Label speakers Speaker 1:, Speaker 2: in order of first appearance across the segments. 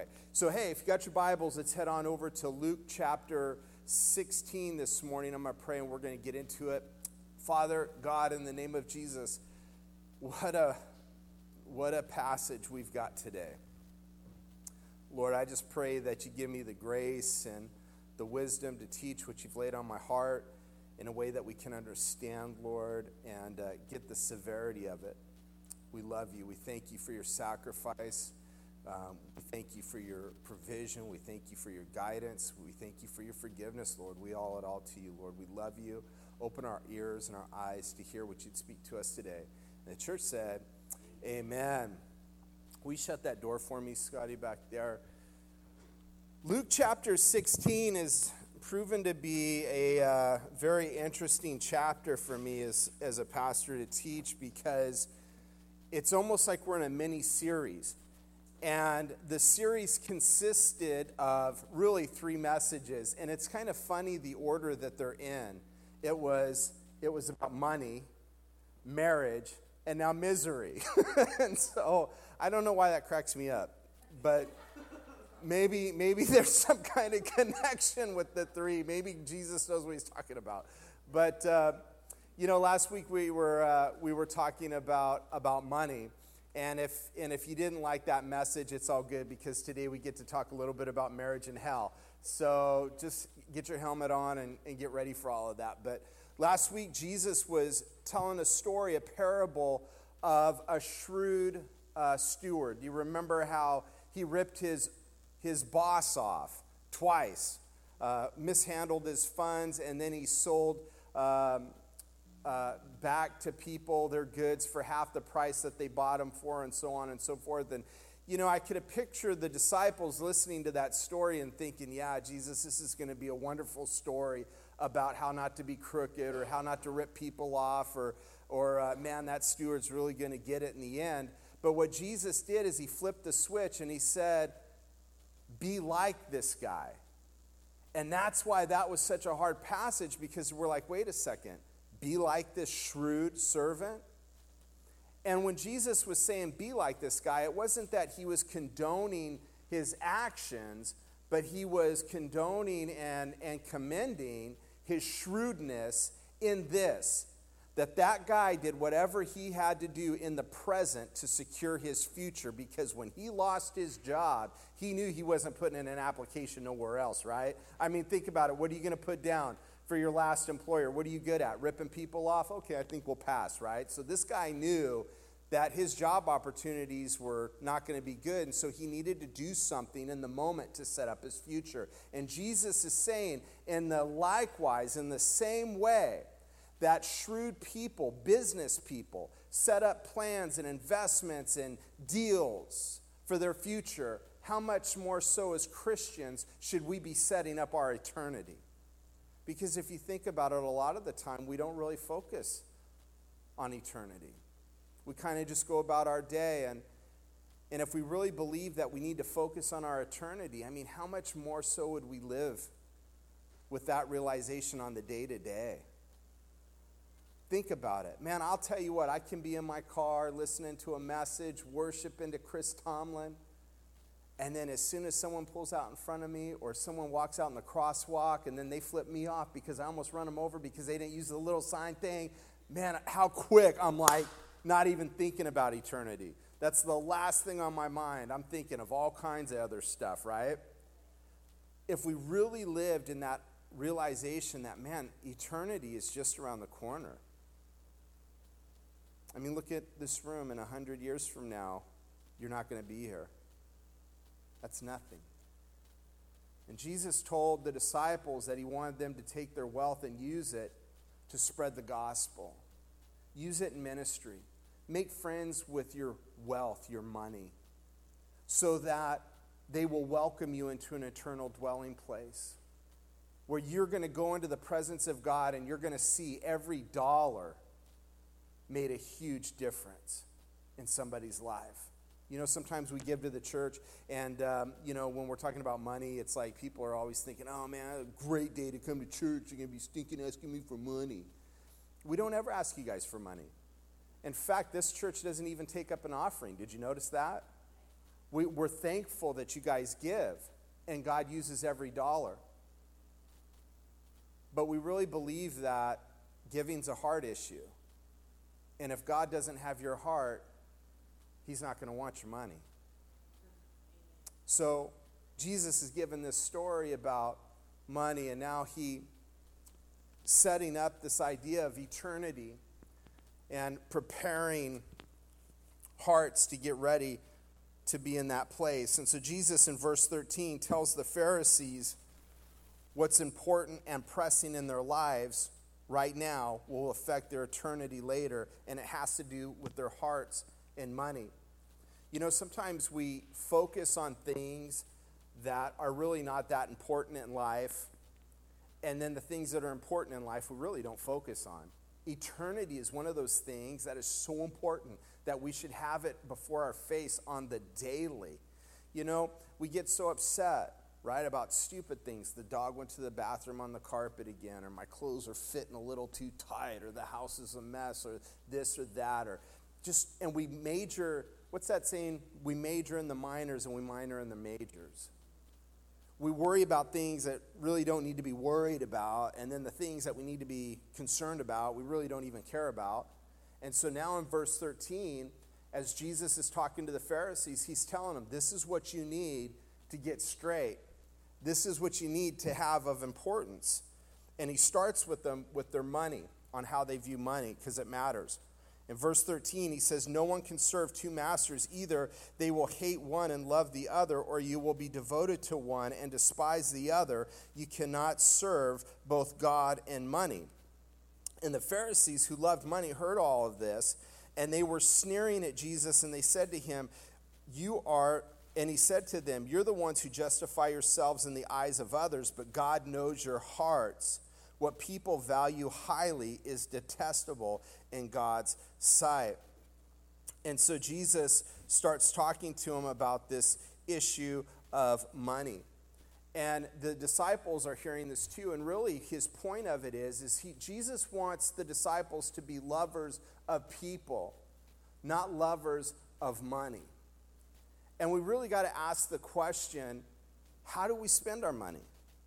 Speaker 1: So hey, if you got your Bibles, let's head on over to Luke chapter 16 this morning. I'm going to pray and we're going to get into it. Father God, in the name of Jesus, what a passage we've got today. Lord, I just pray that you give me the grace and the wisdom to teach what you've laid on my heart in a way that we can understand, Lord, and get the severity of it. We love you. We thank you for your sacrifice. We thank you for your provision. We thank you for your guidance. We thank you for your forgiveness, Lord. We owe it all to you, Lord. We love you. Open our ears and our eyes to hear what you'd speak to us today. And the church said, amen. Will you shut that door for me, Scotty, back there? Luke chapter 16 is proven to be a very interesting chapter for me as a pastor to teach, because it's almost like we're in a mini-series. And the series consisted of really 3 messages. And it's kind of funny the order that they're in. It was about money, marriage, and now misery. And so I don't know why that cracks me up. But maybe there's some kind of connection with the 3. Maybe Jesus knows what he's talking about. But, last week we were talking about money. And if you didn't like that message, it's all good, because today we get to talk a little bit about marriage and hell. So just get your helmet on and get ready for all of that. But last week, Jesus was telling a story, a parable of a shrewd steward. You remember how he ripped his boss off twice, mishandled his funds, and then he sold back to people their goods for half the price that they bought them for, and so on and so forth. And, I could have pictured the disciples listening to that story and thinking, yeah, Jesus, this is going to be a wonderful story about how not to be crooked or how not to rip people off or man, that steward's really going to get it in the end. But what Jesus did is he flipped the switch and he said, be like this guy. And that's why that was such a hard passage, because we're like, wait a second. Be like this shrewd servant? And when Jesus was saying be like this guy, it wasn't that he was condoning his actions, but he was condoning and commending his shrewdness in this, that guy did whatever he had to do in the present to secure his future, because when he lost his job, he knew he wasn't putting in an application nowhere else, right? I mean, think about it. What are you going to put down for your last employer? What are you good at? Ripping people off? Okay, I think we'll pass, right? So this guy knew that his job opportunities were not going to be good, and so he needed to do something in the moment to set up his future. And Jesus is saying, in the same way that shrewd people, business people, set up plans and investments and deals for their future, how much more so as Christians should we be setting up our eternity? Because if you think about it, a lot of the time we don't really focus on eternity. We kind of just go about our day, and if we really believe that we need to focus on our eternity, I mean, how much more so would we live with that realization on the day-to-day? Think about it. Man, I'll tell you what, I can be in my car listening to a message, worshiping to Chris Tomlin, and then as soon as someone pulls out in front of me or someone walks out in the crosswalk and then they flip me off because I almost run them over because they didn't use the little sign thing, man, how quick I'm like not even thinking about eternity. That's the last thing on my mind. I'm thinking of all kinds of other stuff, right? If we really lived in that realization that, man, eternity is just around the corner. I mean, look at this room. In 100 years from now, you're not going to be here. That's nothing. And Jesus told the disciples that he wanted them to take their wealth and use it to spread the gospel. Use it in ministry. Make friends with your wealth, your money, so that they will welcome you into an eternal dwelling place where you're going to go into the presence of God and you're going to see every dollar made a huge difference in somebody's life. Sometimes we give to the church, and, when we're talking about money, it's like people are always thinking, oh, man, a great day to come to church. You're going to be stinking asking me for money. We don't ever ask you guys for money. In fact, this church doesn't even take up an offering. Did you notice that? We're thankful that you guys give, and God uses every dollar. But we really believe that giving's a heart issue. And if God doesn't have your heart, he's not going to want your money. So Jesus is given this story about money, and now he setting up this idea of eternity and preparing hearts to get ready to be in that place. And so Jesus in verse 13 tells the Pharisees what's important and pressing in their lives right now will affect their eternity later, and it has to do with their hearts and money. You know, sometimes we focus on things that are really not that important in life, and then the things that are important in life we really don't focus on. Eternity is one of those things that is so important that we should have it before our face on the daily. You know, we get so upset, right, about stupid things. The dog went to the bathroom on the carpet again, or my clothes are fitting a little too tight, or the house is a mess, or this or that, or just, and we major, what's that saying? We major in the minors and we minor in the majors. We worry about things that really don't need to be worried about, and then the things that we need to be concerned about, we really don't even care about. And so now in verse 13, as Jesus is talking to the Pharisees, he's telling them, this is what you need to get straight. This is what you need to have of importance. And he starts with them with their money, on how they view money, because it matters. In verse 13, he says, no one can serve two masters. Either they will hate one and love the other, or you will be devoted to one and despise the other. You cannot serve both God and money. And the Pharisees who loved money heard all of this, and they were sneering at Jesus, and they said to him, and he said to them, you're the ones who justify yourselves in the eyes of others, but God knows your hearts. What people value highly is detestable in God's sight. And so Jesus starts talking to him about this issue of money. And the disciples are hearing this too. And really his point of it is Jesus wants the disciples to be lovers of people, not lovers of money. And we really got to ask the question, how do we spend our money?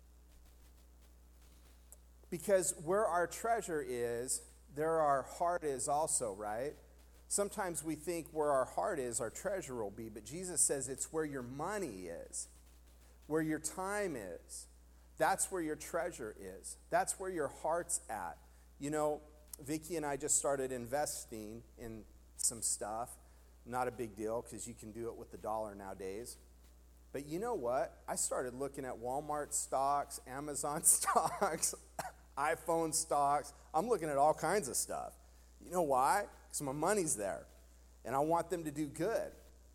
Speaker 1: Because where our treasure is, there our heart is also, right? Sometimes we think where our heart is, our treasure will be. But Jesus says it's where your money is, where your time is. That's where your treasure is. That's where your heart's at. You know, Vicki and I just started investing in some stuff. Not a big deal because you can do it with the dollar nowadays. But you know what? I started looking at Walmart stocks, Amazon stocks, iPhone stocks. I'm looking at all kinds of stuff. You know why? Because my money's there. And I want them to do good.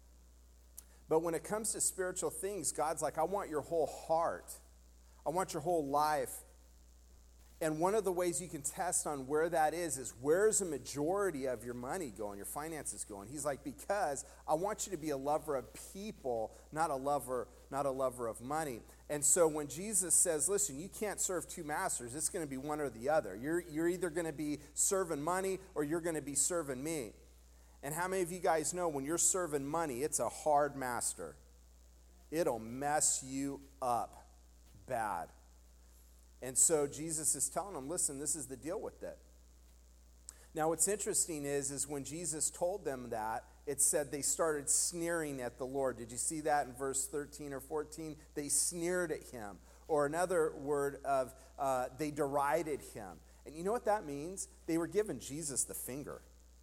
Speaker 1: But when it comes to spiritual things, God's like, I want your whole heart. I want your whole life. And one of the ways you can test on where that is where's the majority of your money going, your finances going? He's like, because I want you to be a lover of people, not a lover of money. And so when Jesus says, listen, you can't serve two masters, it's going to be one or the other. You're either going to be serving money or you're going to be serving me. And how many of you guys know when you're serving money, it's a hard master. It'll mess you up bad. And so Jesus is telling them, listen, this is the deal with it. Now what's interesting is when Jesus told them that, it said they started sneering at the Lord. Did you see that in verse 13 or 14? They sneered at him. Or another word of they derided him. And you know what that means? They were giving Jesus the finger.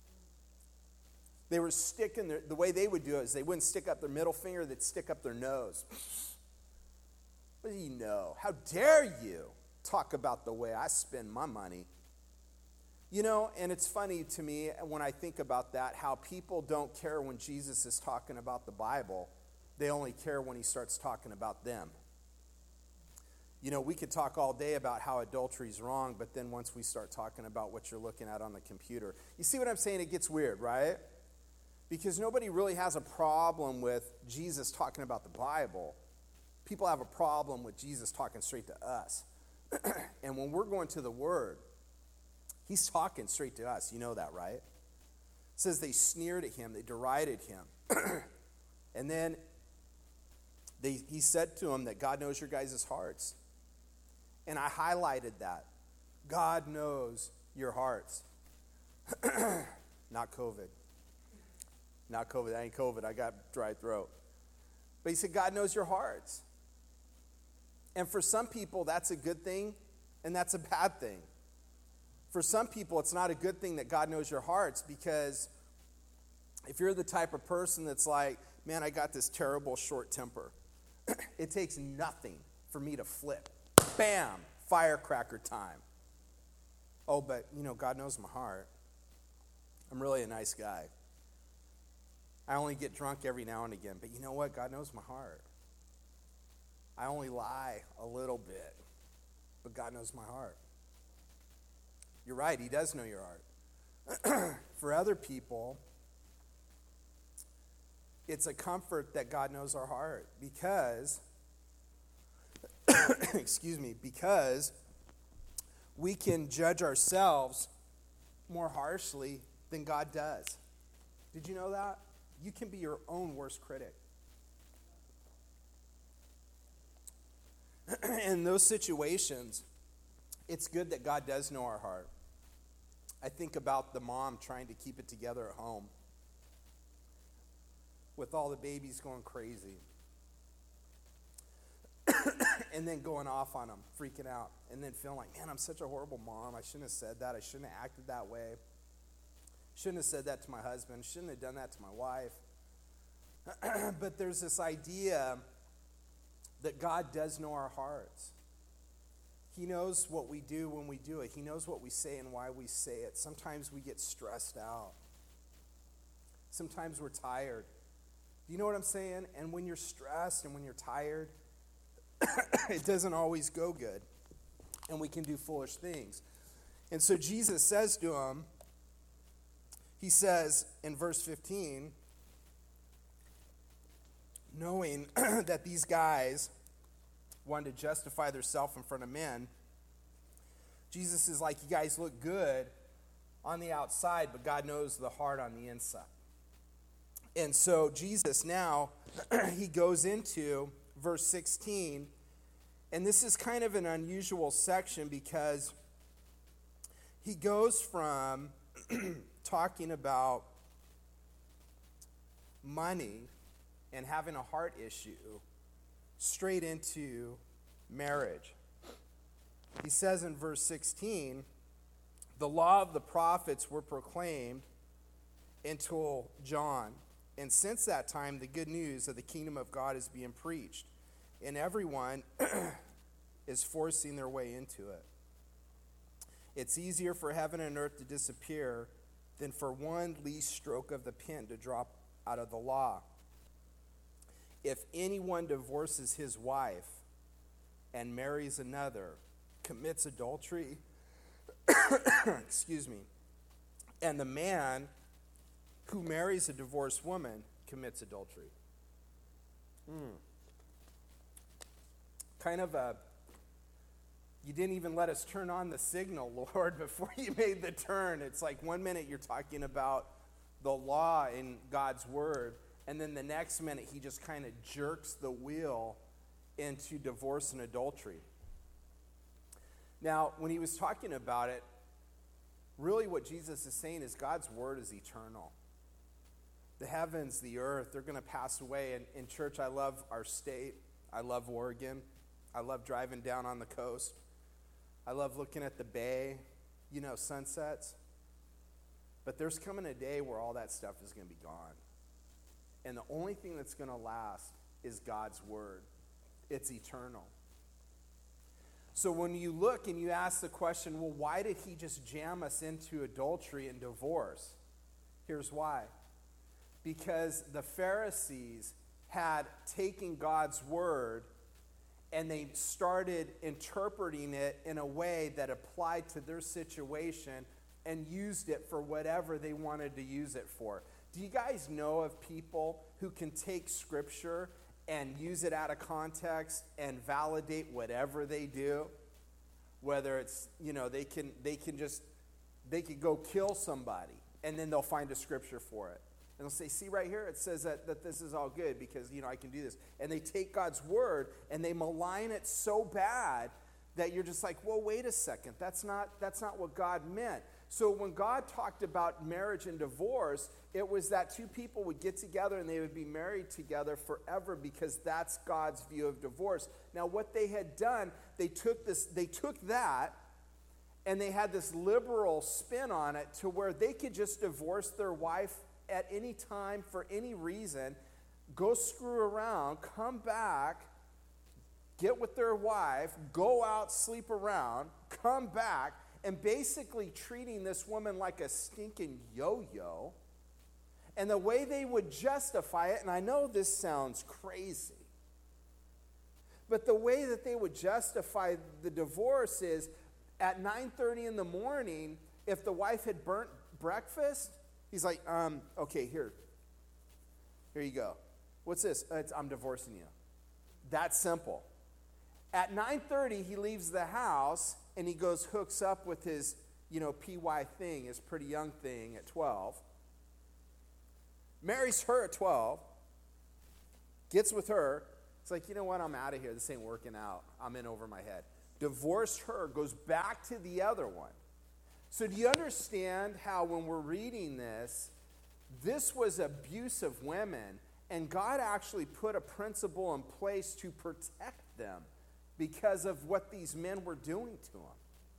Speaker 1: They were sticking the way they would do it is they wouldn't stick up their middle finger, they'd stick up their nose. What do you know? How dare you talk about the way I spend my money? You know, and it's funny to me when I think about that, how people don't care when Jesus is talking about the Bible. They only care when he starts talking about them. You know, we could talk all day about how adultery is wrong, but then once we start talking about what you're looking at on the computer, you see what I'm saying? It gets weird, right? Because nobody really has a problem with Jesus talking about the Bible. People have a problem with Jesus talking straight to us. And when we're going to the Word, he's talking straight to us. You know that, right? It says they sneered at him, they derided him. And then he said to them that God knows your guys' hearts. And I highlighted that. God knows your hearts. Not COVID. Not COVID. That ain't COVID. I got dry throat. But he said, God knows your hearts. And for some people, that's a good thing, and that's a bad thing. For some people, it's not a good thing that God knows your hearts, because if you're the type of person that's like, man, I got this terrible short temper. It takes nothing for me to flip. Bam! Firecracker time. Oh, but, God knows my heart. I'm really a nice guy. I only get drunk every now and again, but you know what? God knows my heart. I only lie a little bit, but God knows my heart. You're right, he does know your heart. For other people, it's a comfort that God knows our heart because, because we can judge ourselves more harshly than God does. Did you know that? You can be your own worst critic. In those situations, it's good that God does know our heart. I think about the mom trying to keep it together at home with all the babies going crazy. And then going off on them, freaking out, and then feeling like, man, I'm such a horrible mom. I shouldn't have said that. I shouldn't have acted that way. Shouldn't have said that to my husband. Shouldn't have done that to my wife. But there's this idea that God does know our hearts. He knows what we do when we do it. He knows what we say and why we say it. Sometimes we get stressed out. Sometimes we're tired. Do you know what I'm saying? And when you're stressed and when you're tired, it doesn't always go good. And we can do foolish things. And so Jesus says to him, he says in verse 15, knowing that these guys wanted to justify themselves in front of men, Jesus is like, you guys look good on the outside, but God knows the heart on the inside. And so Jesus now, he goes into verse 16, and this is kind of an unusual section because he goes from talking about money and having a heart issue straight into marriage. He says in verse 16, the law of the prophets were proclaimed until John. And since that time, the good news of the kingdom of God is being preached. And everyone is forcing their way into it. It's easier for heaven and earth to disappear than for one least stroke of the pen to drop out of the law. If anyone divorces his wife and marries another, commits adultery, and the man who marries a divorced woman commits adultery. Kind of you didn't even let us turn on the signal, Lord, before you made the turn. It's like 1 minute you're talking about the law in God's word, and then the next minute he just kind of jerks the wheel into divorce and adultery. Now, when he was talking about it, really what Jesus is saying is God's word is eternal. The heavens, the earth, they're going to pass away. And in church, I love our state. I love Oregon. I love driving down on the coast. I love looking at the bay, sunsets. But there's coming a day where all that stuff is going to be gone. And the only thing that's going to last is God's word. It's eternal. So when you look and you ask the question, well, why did he just jam us into adultery and divorce? Here's why. Because the Pharisees had taken God's word and they started interpreting it in a way that applied to their situation and used it for whatever they wanted to use it for. Do you guys know of people who can take scripture and use it out of context and validate whatever they do? Whether it's, they could go kill somebody and then they'll find a scripture for it. And they'll say, see right here, it says that this is all good because, I can do this. And they take God's word and they malign it so bad that you're just like, well, wait a second. That's not what God meant. So when God talked about marriage and divorce, it was that two people would get together and they would be married together forever because that's God's view of divorce. Now, what they had done, they took that and they had this liberal spin on it to where they could just divorce their wife at any time for any reason, go screw around, come back, get with their wife, go out, sleep around, come back, and basically treating this woman like a stinking yo-yo. And the way they would justify it, and I know this sounds crazy, but the way that they would justify the divorce is at 9:30 in the morning, if the wife had burnt breakfast, he's like, okay, here you go. What's this? I'm divorcing you. That simple. At 9:30, he leaves the house and he goes hooks up with his, PY thing, his pretty young thing at 12. Marries her at 12. Gets with her. It's like, you know what? I'm out of here. This ain't working out. I'm in over my head. Divorced her, goes back to the other one. So do you understand how when we're reading this was abuse of women, and God actually put a principle in place to protect them because of what these men were doing to them.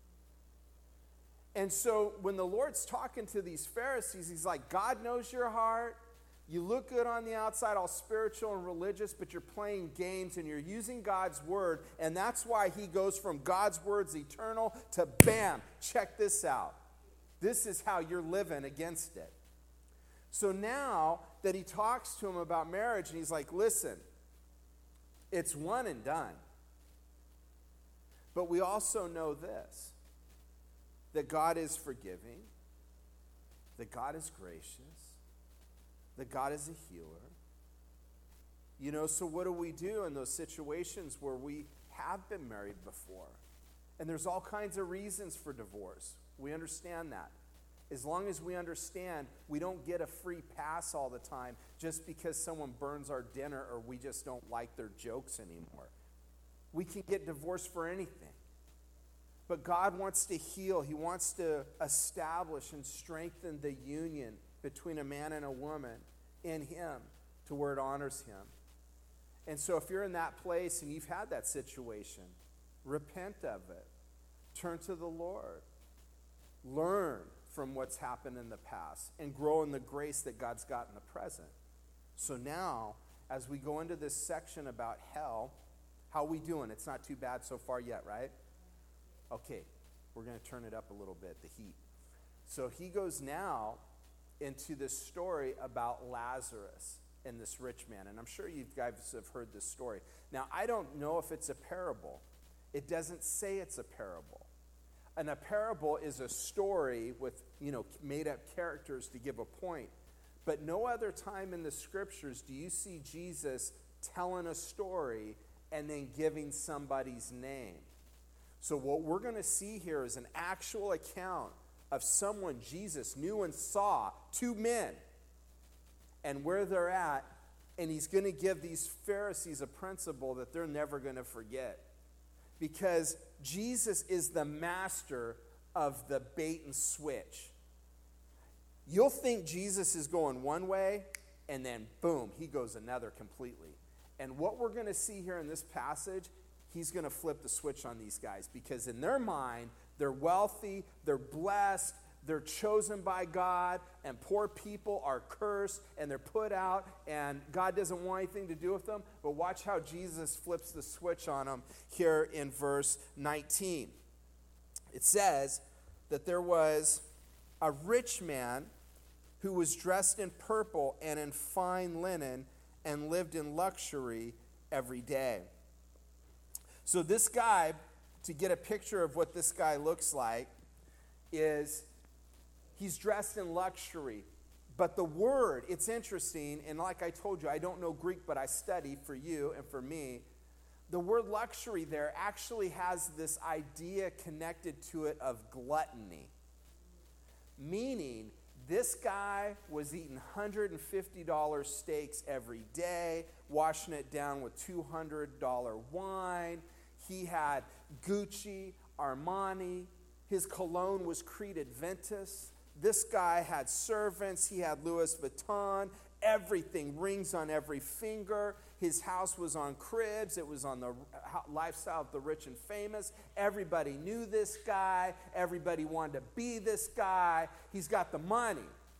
Speaker 1: And so when the Lord's talking to these Pharisees, he's like, God knows your heart. You look good on the outside, all spiritual and religious, but you're playing games and you're using God's word. And that's why he goes from God's word's eternal to bam, check this out. This is how you're living against it. So now that he talks to him about marriage, and he's like, listen, it's one and done. But we also know this, that God is forgiving, that God is gracious, that God is a healer. So what do we do in those situations where we have been married before? And there's all kinds of reasons for divorce. We understand that. As long as we understand, we don't get a free pass all the time just because someone burns our dinner or we just don't like their jokes anymore. We can get divorced for anything. But God wants to heal. He wants to establish and strengthen the union between a man and a woman in him to where it honors him. And so if you're in that place and you've had that situation, repent of it. Turn to the Lord. Learn from what's happened in the past and grow in the grace that God's got in the present. So now, as we go into this section about hell, how are we doing? It's not too bad so far yet, right? Okay, we're going to turn it up a little bit, the heat. So he goes now into this story about Lazarus and this rich man. And I'm sure you guys have heard this story. Now, I don't know if it's a parable. It doesn't say it's a parable. And a parable is a story with, made-up characters to give a point. But no other time in the scriptures do you see Jesus telling a story and then giving somebody's name. So what we're going to see here is an actual account of someone Jesus knew and saw, two men, and where they're at, and he's going to give these Pharisees a principle that they're never going to forget. Because Jesus is the master of the bait and switch. You'll think Jesus is going one way, and then boom, he goes another completely. And what we're going to see here in this passage, he's going to flip the switch on these guys, because in their mind, they're wealthy, they're blessed, they're chosen by God, and poor people are cursed, and they're put out, and God doesn't want anything to do with them. But watch how Jesus flips the switch on them here in verse 19. It says that there was a rich man who was dressed in purple and in fine linen and lived in luxury every day. So this guy, to get a picture of what this guy looks like, is he's dressed in luxury. But the word, it's interesting, and like I told you, I don't know Greek, but I studied for you and for me. The word luxury there actually has this idea connected to it of gluttony. Meaning, This guy was eating $150 steaks every day, washing it down with $200 wine. He had Gucci, Armani. His cologne was Creed Aventus. This guy had servants. He had Louis Vuitton. Everything, rings on every finger. His house was on cribs. It was on the lifestyle of the rich and famous. Everybody knew this guy. Everybody wanted to be this guy. He's got the money.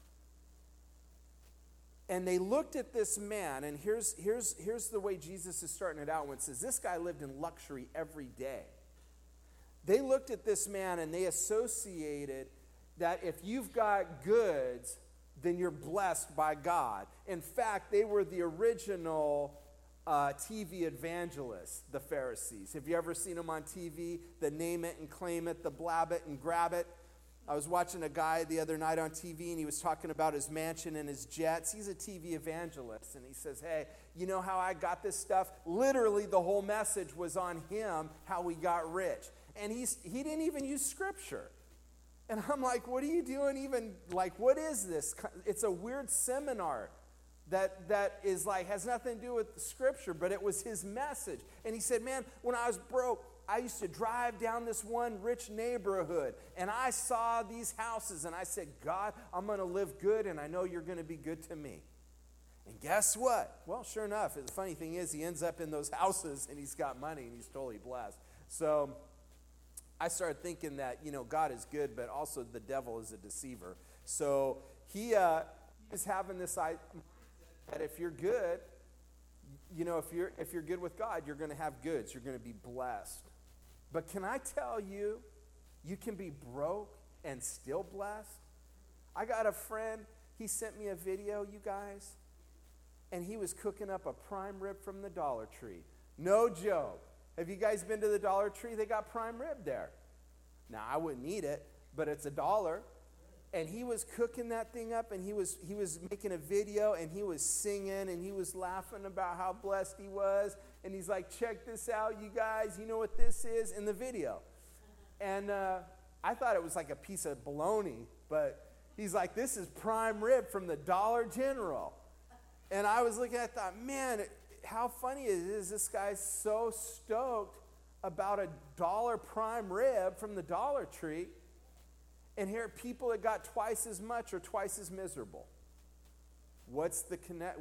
Speaker 1: And they looked at this man, and here's the way Jesus is starting it out when it says, this guy lived in luxury every day. They looked at this man and they associated that if you've got goods, then you're blessed by God. In fact, they were the original TV evangelists, the Pharisees. Have you ever seen them on TV? The name it and claim it, the blab it and grab it. I was watching a guy the other night on TV, and he was talking about his mansion and his jets. He's a TV evangelist, and he says, hey, you know how I got this stuff? Literally, the whole message was on him, how we got rich. And he didn't even use Scripture. And I'm like, what are you doing even, like, what is this? It's a weird seminar that is like, has nothing to do with the Scripture, but it was his message. And he said, man, when I was broke, I used to drive down this one rich neighborhood, and I saw these houses, and I said, God, I'm going to live good, and I know you're going to be good to me. And guess what? Well, sure enough, the funny thing is he ends up in those houses, and he's got money, and he's totally blessed. So I started thinking that, God is good, but also the devil is a deceiver. So he is having this idea that if you're good, if you're good with God, you're going to have goods. You're going to be blessed. But can I tell you, you can be broke and still blessed? I got a friend, he sent me a video, you guys, and he was cooking up a prime rib from the Dollar Tree. No joke. Have you guys been to the Dollar Tree? They got prime rib there. Now, I wouldn't eat it, but it's $1. And he was cooking that thing up, and he was making a video, and he was singing, and he was laughing about how blessed he was. And he's like, check this out, you guys. You know what this is in the video. And I thought it was like a piece of bologna, but he's like, this is prime rib from the Dollar General. And I was looking at it, I thought, man, how funny it is. This guy's so stoked about $1 prime rib from the Dollar Tree. And here are people that got twice as much or twice as miserable. What's the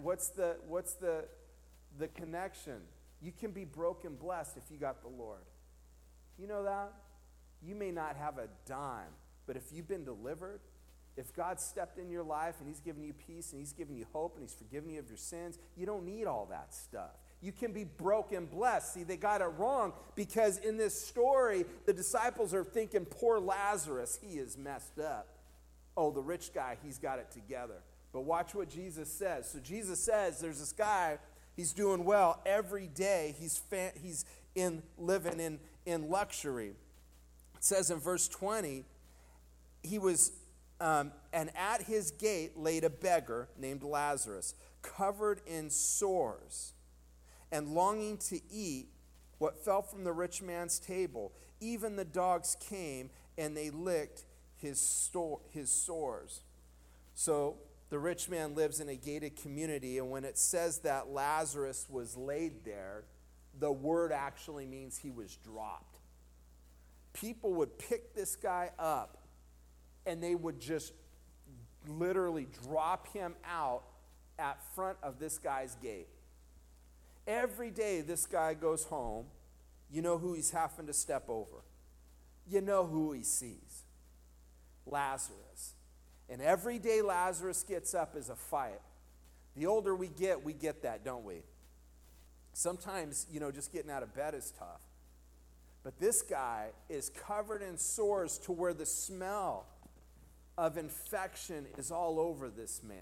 Speaker 1: connection? You can be broke and blessed if you got the Lord. You know that? You may not have a dime, but if you've been delivered, if God stepped in your life and he's given you peace and he's given you hope and he's forgiven you of your sins, you don't need all that stuff. You can be broke and blessed. See, they got it wrong because in this story, the disciples are thinking, poor Lazarus, he is messed up. Oh, the rich guy, he's got it together. But watch what Jesus says. So Jesus says there's this guy, he's doing well every day. He's living in luxury. It says in verse 20, he was, and at his gate laid a beggar named Lazarus, covered in sores, and longing to eat what fell from the rich man's table. Even the dogs came and they licked his sores. So the rich man lives in a gated community, and when it says that Lazarus was laid there, the word actually means he was dropped. People would pick this guy up and they would just literally drop him out at front of this guy's gate. Every day this guy goes home, you know who he's having to step over. You know who he sees. Lazarus. And every day Lazarus gets up is a fight. The older we get that, don't we? Sometimes, just getting out of bed is tough. But this guy is covered in sores to where the smell of infection is all over this man.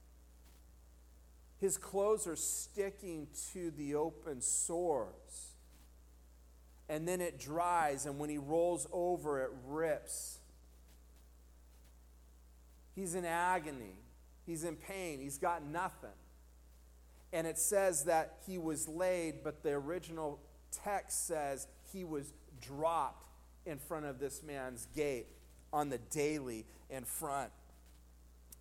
Speaker 1: His clothes are sticking to the open sores. And then it dries, and when he rolls over, it rips. He's in agony. He's in pain. He's got nothing. And it says that he was laid, but the original text says he was dropped in front of this man's gate on the daily in front.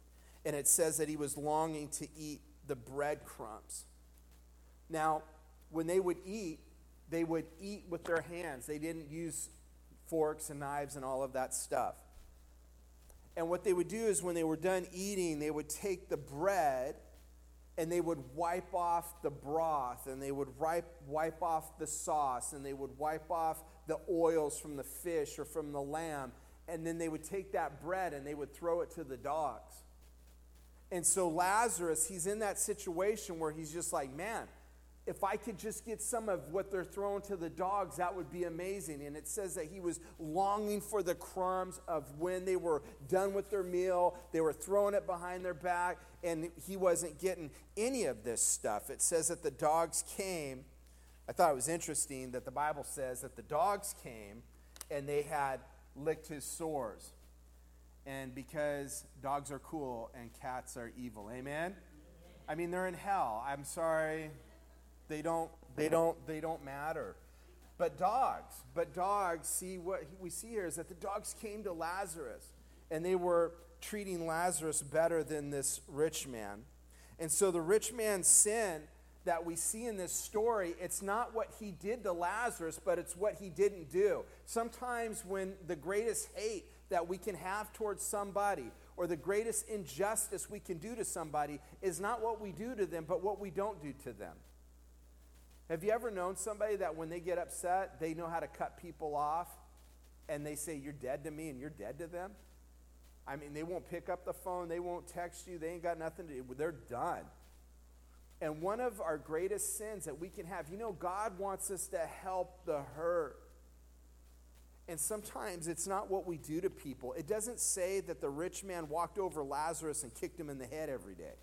Speaker 1: and it says that he was longing to eat the breadcrumbs. Now, when they would eat with their hands. They didn't use forks and knives and all of that stuff. And what they would do is when they were done eating, they would take the bread and they would wipe off the broth, and they would wipe off the sauce, and they would wipe off the oils from the fish or from the lamb, and then they would take that bread and they would throw it to the dogs. And so Lazarus, he's in that situation where he's just like, man, if I could just get some of what they're throwing to the dogs, that would be amazing. And it says that he was longing for the crumbs of when they were done with their meal. They were throwing it behind their back, and he wasn't getting any of this stuff. It says that the dogs came. I thought it was interesting that the Bible says that the dogs came and they had licked his sores. And because dogs are cool and cats are evil. Amen? I mean, they're in hell. I'm sorry. They don't matter. But dogs, see what we see here is that the dogs came to Lazarus, and they were treating Lazarus better than this rich man. And so the rich man's sin that we see in this story, it's not what he did to Lazarus, but it's what he didn't do. Sometimes when the greatest hate that we can have towards somebody, or the greatest injustice we can do to somebody, is not what we do to them, but what we don't do to them. Have you ever known somebody that when they get upset, they know how to cut people off, and they say, you're dead to me, and you're dead to them? I mean, they won't pick up the phone, they won't text you, they ain't got nothing to do, they're done. And one of our greatest sins that we can have, God wants us to help the hurt. And sometimes it's not what we do to people. It doesn't say that the rich man walked over Lazarus and kicked him in the head every day,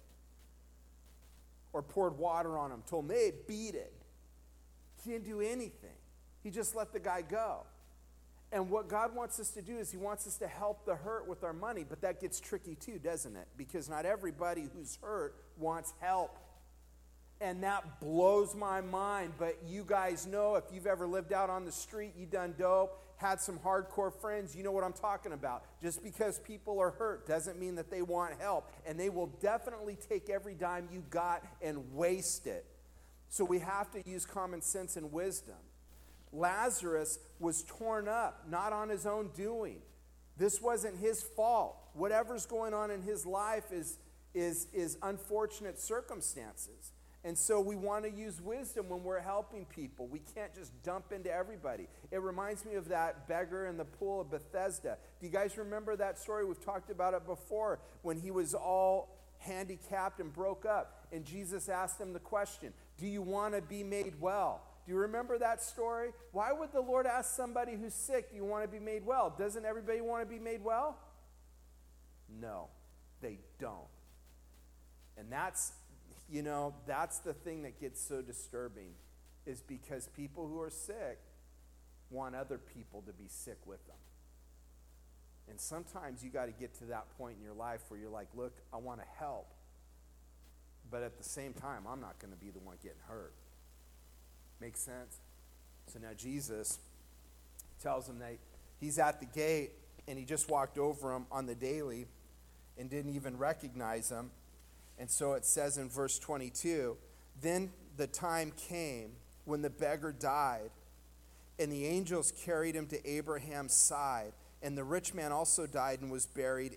Speaker 1: or poured water on him, told him, hey, beat it. He didn't do anything. He just let the guy go. And what God wants us to do is he wants us to help the hurt with our money, but that gets tricky too, doesn't it? Because not everybody who's hurt wants help. And that blows my mind, but you guys know, if you've ever lived out on the street, you done dope, had some hardcore friends, you know what I'm talking about. Just because people are hurt doesn't mean that they want help, and they will definitely take every dime you got and waste it. So we have to use common sense and wisdom. Lazarus was torn up, not on his own doing. This wasn't his fault. Whatever's going on in his life is unfortunate circumstances. And so we want to use wisdom when we're helping people. We can't just dump into everybody. It reminds me of that beggar in the pool of Bethesda. Do you guys remember that story? We've talked about it before, when he was all handicapped and broke up. And Jesus asked him the question, do you want to be made well? Do you remember that story? Why would the Lord ask somebody who's sick, do you want to be made well? Doesn't everybody want to be made well? No, they don't. And that's the thing that gets so disturbing, is because people who are sick want other people to be sick with them. And sometimes you got to get to that point in your life where you're like, look, I want to help, but at the same time, I'm not going to be the one getting hurt. Make sense? So now Jesus tells him that he's at the gate, and he just walked over him on the daily and didn't even recognize him. And so it says in verse 22, then the time came when the beggar died, and the angels carried him to Abraham's side, and the rich man also died and was buried.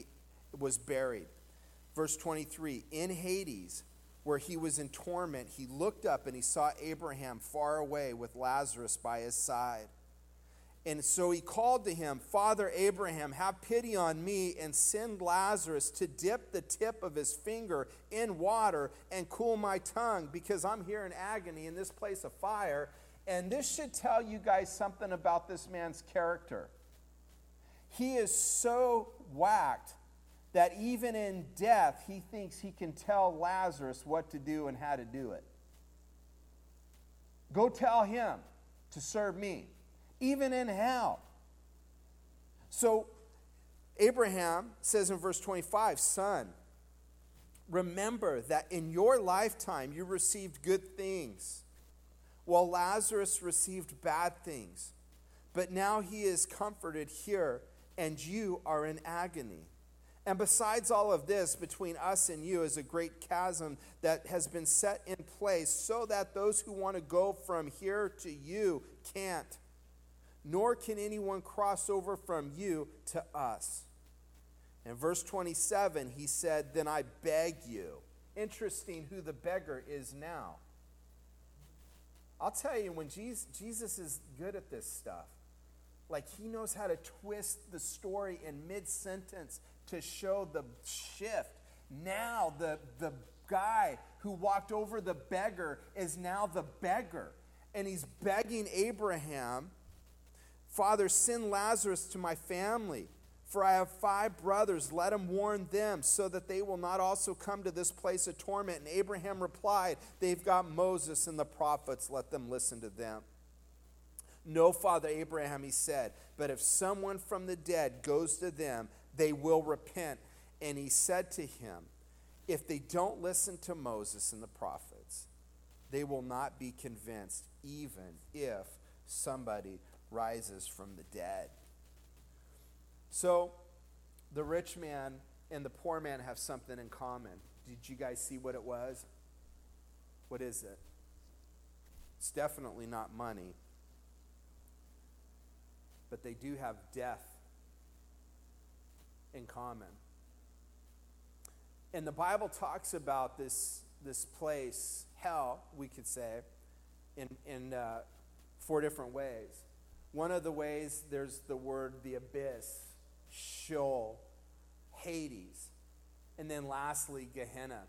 Speaker 1: Verse 23, in Hades, where he was in torment, he looked up and he saw Abraham far away with Lazarus by his side. And so he called to him, Father Abraham, have pity on me, and send Lazarus to dip the tip of his finger in water and cool my tongue, because I'm here in agony in this place of fire. And this should tell you guys something about this man's character. He is so whacked that even in death, he thinks he can tell Lazarus what to do and how to do it. Go tell him to serve me, even in hell. So Abraham says in verse 25, son, remember that in your lifetime you received good things, while Lazarus received bad things. But now he is comforted here, and you are in agony. And besides all of this, between us and you is a great chasm that has been set in place so that those who want to go from here to you can't, nor can anyone cross over from you to us. In verse 27, he said, then I beg you. Interesting who the beggar is now. I'll tell you, when Jesus is good at this stuff. Like, he knows how to twist the story in mid-sentence to show the shift. Now the guy who walked over the beggar is now the beggar. And he's begging Abraham, Father, send Lazarus to my family, for I have 5 brothers. Let him warn them so that they will not also come to this place of torment. And Abraham replied, they've got Moses and the prophets. Let them listen to them. No, Father Abraham, he said, but if someone from the dead goes to them, they will repent. And he said to him, if they don't listen to Moses and the prophets, they will not be convinced, even if somebody rises from the dead. So, the rich man and the poor man have something in common. Did you guys see what it was? What is it? It's definitely not money. But they do have death in common. And the Bible talks about this place, hell, we could say, in 4 different ways. One of the ways, there's the word the abyss, Sheol, Hades, and then lastly, Gehenna.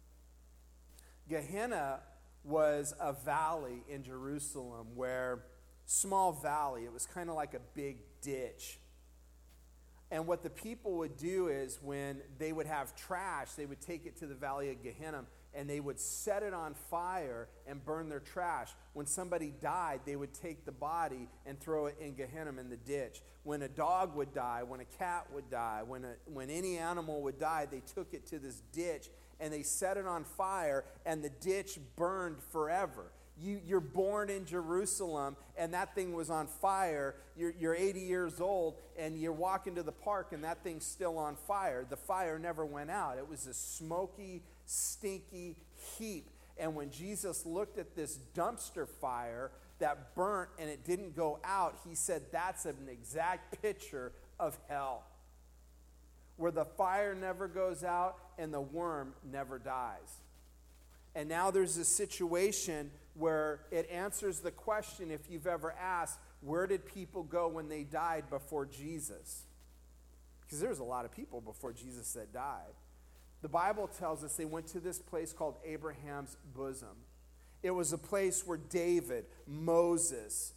Speaker 1: Gehenna was a valley in Jerusalem where, small valley, it was kind of like a big ditch. And what the people would do is when they would have trash, they would take it to the valley of Gehenna and they would set it on fire and burn their trash. When somebody died, they would take the body and throw it in Gehenna in the ditch. When a dog would die, when a cat would die, when any animal would die, they took it to this ditch and they set it on fire and the ditch burned forever. You're born in Jerusalem, and that thing was on fire. You're 80 years old, and you're walking to the park, and that thing's still on fire. The fire never went out. It was a smoky, stinky heap. And when Jesus looked at this dumpster fire that burnt and it didn't go out, he said that's an exact picture of hell, where the fire never goes out and the worm never dies. And now there's a situation where it answers the question, if you've ever asked, where did people go when they died before Jesus? Because there's a lot of people before Jesus that died. The Bible tells us they went to this place called Abraham's bosom. It was a place where David, Moses,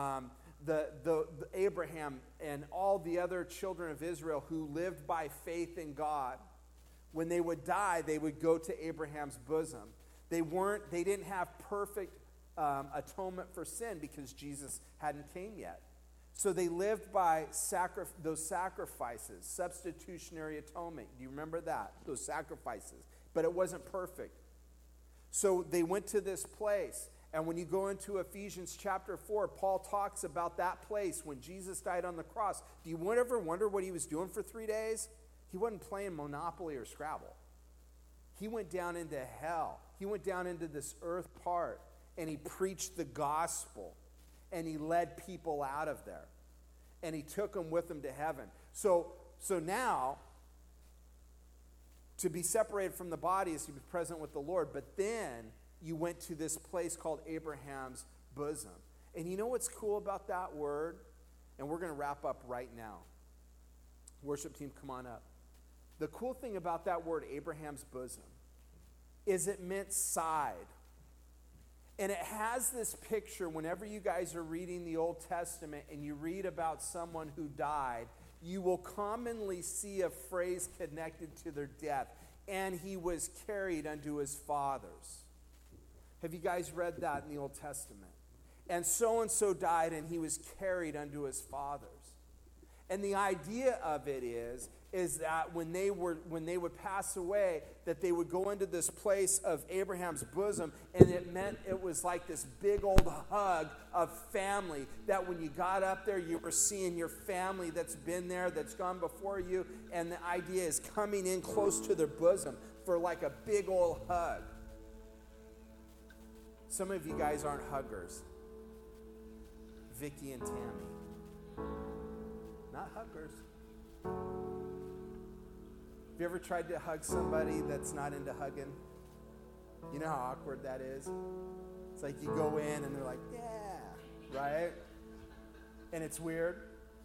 Speaker 1: the Abraham, and all the other children of Israel who lived by faith in God, when they would die, they would go to Abraham's bosom. They didn't have perfect atonement for sin because Jesus hadn't came yet. So they lived by those sacrifices, substitutionary atonement. Do you remember that? Those sacrifices. But it wasn't perfect. So they went to this place. And when you go into Ephesians chapter 4, Paul talks about that place when Jesus died on the cross. Do you ever wonder what he was doing for 3 days? He wasn't playing Monopoly or Scrabble. He went down into hell. He went down into this earth part, and he preached the gospel, and he led people out of there, and he took them with him to heaven. So now, to be separated from the body is to be present with the Lord, but then you went to this place called Abraham's bosom. And you know what's cool about that word? And we're going to wrap up right now. Worship team, come on up. The cool thing about that word, Abraham's bosom, is it meant side. And it has this picture, whenever you guys are reading the Old Testament and you read about someone who died, you will commonly see a phrase connected to their death. And he was carried unto his fathers. Have you guys read that in the Old Testament? And so died, and he was carried unto his fathers. And the idea of it is that when they would pass away, that they would go into this place of Abraham's bosom, and it meant it was like this big old hug of family, that when you got up there, you were seeing your family that's been there, that's gone before you, and the idea is coming in close to their bosom for like a big old hug. Some of you guys aren't huggers. Vicky and Tammy. Not huggers. Have you ever tried to hug somebody that's not into hugging? You know how awkward that is? It's like you go in and they're like, yeah, right? And it's weird.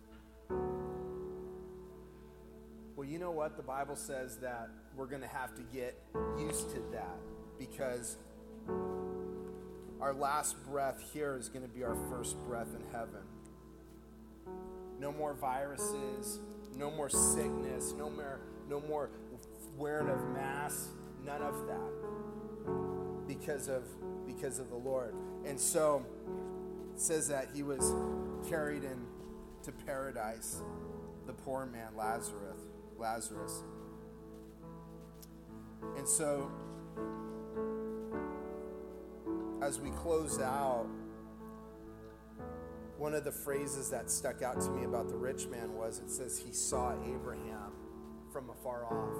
Speaker 1: Well, you know what? The Bible says that we're going to have to get used to that, because our last breath here is going to be our first breath in heaven. No more viruses, no more sickness, no more wearing of masks, none of that, because of the Lord. And so it says that he was carried into paradise, the poor man Lazarus. And so as we close out, one of the phrases that stuck out to me about the rich man was, it says he saw Abraham from afar off.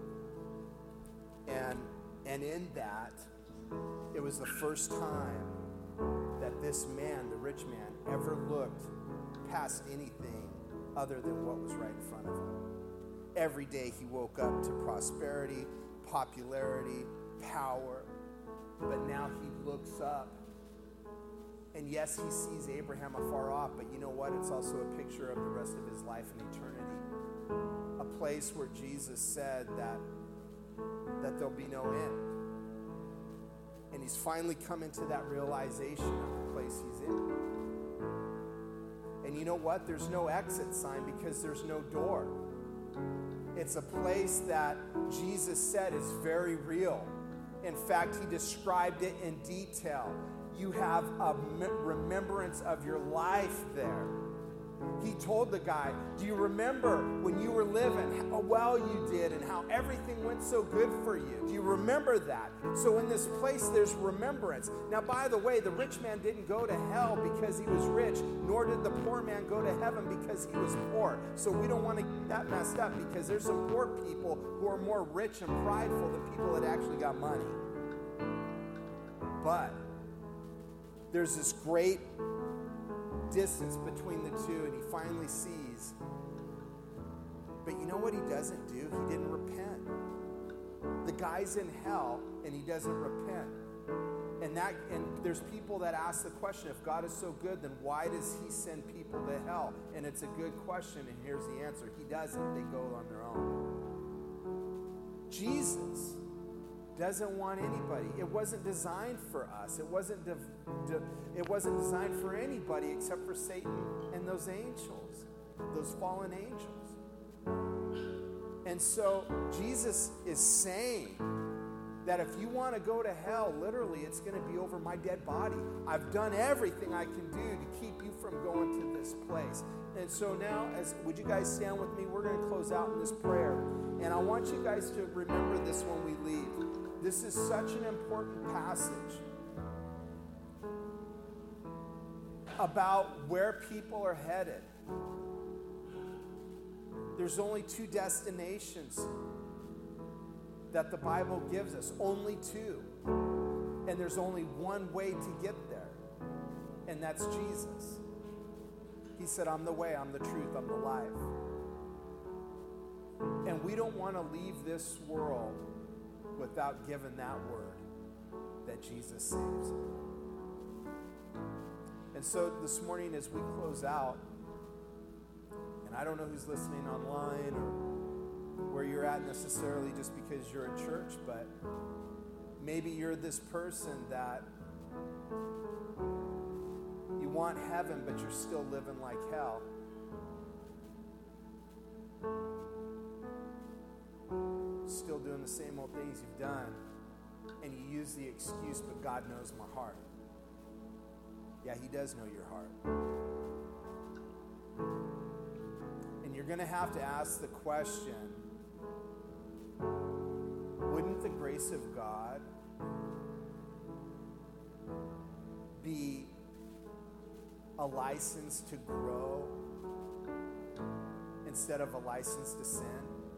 Speaker 1: And in that, it was the first time that this man, the rich man, ever looked past anything other than what was right in front of him. Every day he woke up to prosperity, popularity, power, but now he looks up. And yes, he sees Abraham afar off, but you know what? It's also a picture of the rest of his life in eternity. A place where Jesus said that there'll be no end. And he's finally come into that realization of the place he's in. And you know what? There's no exit sign because there's no door. It's a place that Jesus said is very real. In fact, he described it in detail. You have a remembrance of your life there. He told the guy, do you remember when you were living, how well you did and how everything went so good for you? Do you remember that? So in this place, there's remembrance. Now, by the way, the rich man didn't go to hell because he was rich, nor did the poor man go to heaven because he was poor. So we don't want to get that messed up, because there's some poor people who are more rich and prideful than people that actually got money. But there's this great distance between the two, and he finally sees. But you know what he doesn't do? He didn't repent. The guy's in hell, and he doesn't repent. And there's people that ask the question, if God is so good, then why does he send people to hell? And it's a good question, and here's the answer. He doesn't. They go on their own. Jesus doesn't want anybody. It wasn't designed for us. It wasn't designed for anybody except for Satan and those angels, those fallen angels. And so Jesus is saying that if you want to go to hell, literally, it's going to be over my dead body. I've done everything I can do to keep you from going to this place. And so now, would you guys stand with me? We're going to close out in this prayer. And I want you guys to remember this when we leave. This is such an important passage about where people are headed. There's only two destinations that the Bible gives us, only two. And there's only one way to get there, and that's Jesus. He said, I'm the way, I'm the truth, I'm the life. And we don't want to leave this world without giving that word that Jesus saves. And so this morning as we close out, and I don't know who's listening online or where you're at necessarily just because you're at church, but maybe you're this person that you want heaven, but you're still living like hell. Still doing the same old things you've done, and you use the excuse, but God knows my heart. Yeah, he does know your heart. you're going to have to ask the question, wouldn't the grace of God be a license to grow instead of a license to sin?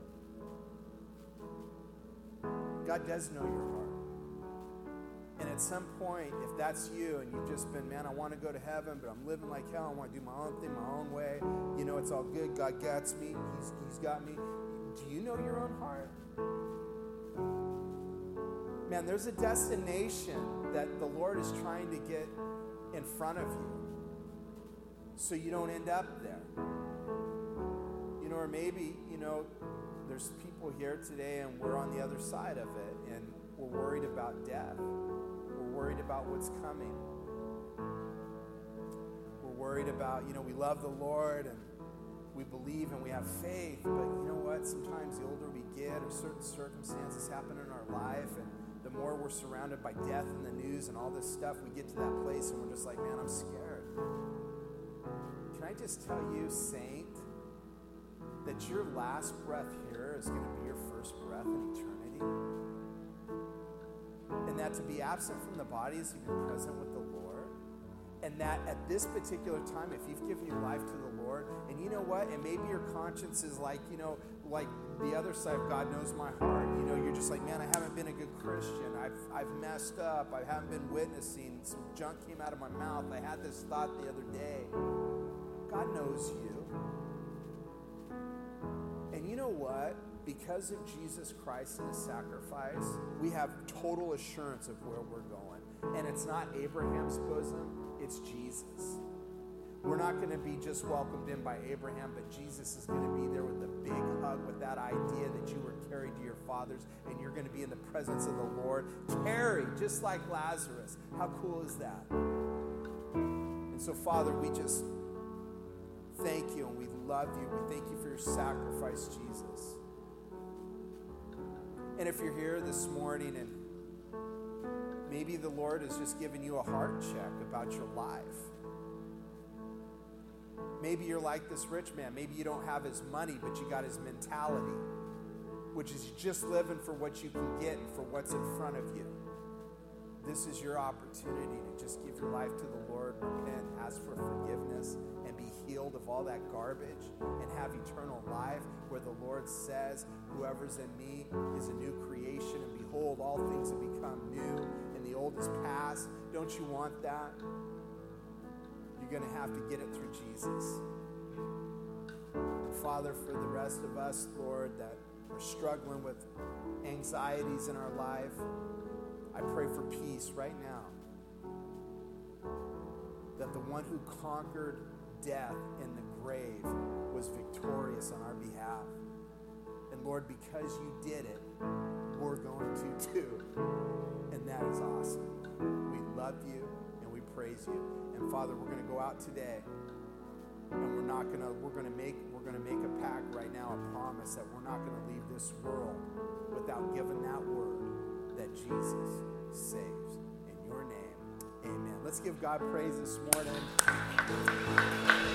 Speaker 1: God does know your heart. And at some point, if that's you and you've just been, man, I want to go to heaven, but I'm living like hell. I want to do my own thing, my own way. You know, it's all good. God gets me. He's got me. Do you know your own heart? Man, there's a destination that the Lord is trying to get in front of you so you don't end up there. You know, or maybe, you know, there's people here today and we're on the other side of it and we're worried about death. We're worried about what's coming. We're worried about, you know, we love the Lord and we believe and we have faith, but you know what? Sometimes the older we get or certain circumstances happen in our life, and the more we're surrounded by death in the news and all this stuff, we get to that place and we're just like, man, I'm scared. Can I just tell you, saint, that your last breath here is going to be your first breath in eternity? And that to be absent from the body is to be present with the Lord. And that at this particular time, if you've given your life to the Lord, and you know what, and maybe your conscience is like, you know, like the other side, God knows my heart. You know, you're just like, man, I haven't been a good Christian. I've messed up. I haven't been witnessing. Some junk came out of my mouth. I had this thought the other day. God knows you. And you know what? Because of Jesus Christ and his sacrifice, we have total assurance of where we're going. And it's not Abraham's bosom, it's Jesus. We're not going to be just welcomed in by Abraham, but Jesus is going to be there with a big hug, with that idea that you were carried to your fathers and you're going to be in the presence of the Lord, carried just like Lazarus. How cool is that? And so, Father, we just thank you and we love you. We thank you for your sacrifice, Jesus. And if you're here this morning and maybe the Lord has just given you a heart check about your life. Maybe you're like this rich man. Maybe you don't have his money, but you got his mentality, which is just living for what you can get and for what's in front of you. This is your opportunity to just give your life to the Lord, repent, ask for forgiveness, and be healed of all that garbage and have eternal life where the Lord says, whoever's in me is a new creation, and behold, all things have become new and the old is past. Don't you want that? You're going to have to get it through Jesus. And Father, for the rest of us, Lord, that are struggling with anxieties in our life, I pray for peace right now. That the one who conquered death in the grave was victorious on our behalf. And Lord, because you did it, we're going to too. And that is awesome. We love you and we praise you. And Father, we're going to go out today, and we're going to make a pact right now, a promise that we're not going to leave this world without giving that word that Jesus saves. In your name, amen. Let's give God praise this morning.